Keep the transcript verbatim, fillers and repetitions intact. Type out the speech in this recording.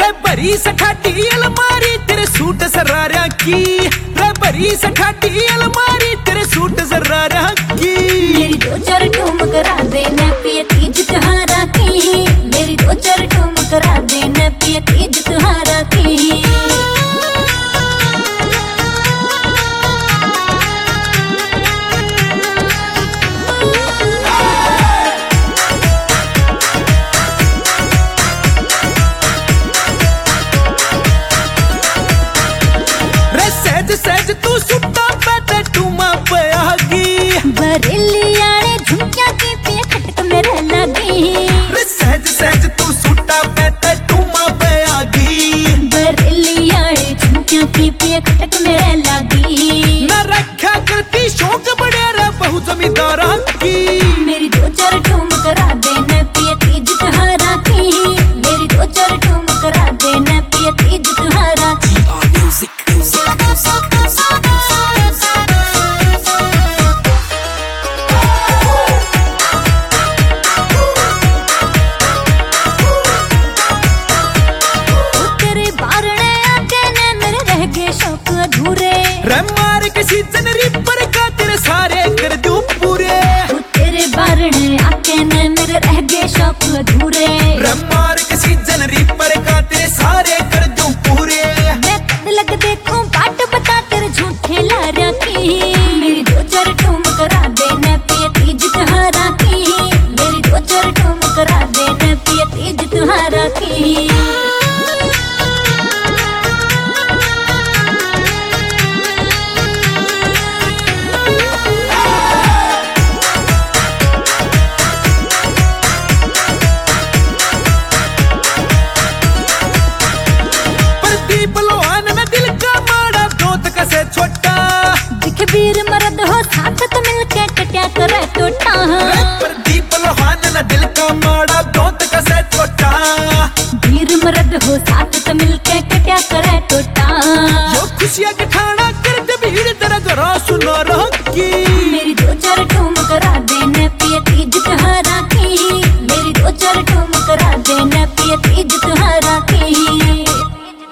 रे भरी सठाटी अलमारी तेरे सूट सरारा की, रे भरी सठाटी अलमारी तेरे सूट सरारा की। मेरी दो चार ठुमक करा दे न पिए तीज त्योहारा की, मेरी दो चार ठुमक करा दे न पिए तीज त्योहारा की। सहज तू सुट्टा पैते टूमा पयागी, बरेली आले झुमकिया की पे खटक मेरे लगी। सहज सहज तू सुट्टा पैते टूमा पयागी, बरेली आले झुमकिया की पे खटक मेरे लगी। न रखा करती शौक बड़े रे बहु जमींदारा की। मेरी दो चार ठुमक करा दे न पिए तीज त्योहारा की, मेरी दो चार ठुमक करा दे न पिए तीज त्योहारा की। रे मार के सीजन रिपर का तेरे सारे कर दूं पूरे, तेरे बारने आके न मेरे रह गए शौक अधूरे। रे मार के सीजन रिपर का तेरे सारे कर दूं पूरे। मैं कद लग देखूं बाट बता तेरे झूठे लारा की, मेरी दो चार ठुमक करा दे न पिए तीज त्योहारा की, मेरी दो चार ठुमक करा दे न पिए तीज त्योहारा की। छोटा दिख वीर मर्द हो साथ तो मिलके कट्या करे टोटा। प्रदीप लोहान न दिल का माड़ा दोत कसे छोटा, वीर मर्द हो साथ तो मिलके कट्या करे टोटा। यो खुशियां के ठाना कर दे भीड़ तेरा जरा सुनो रहो की।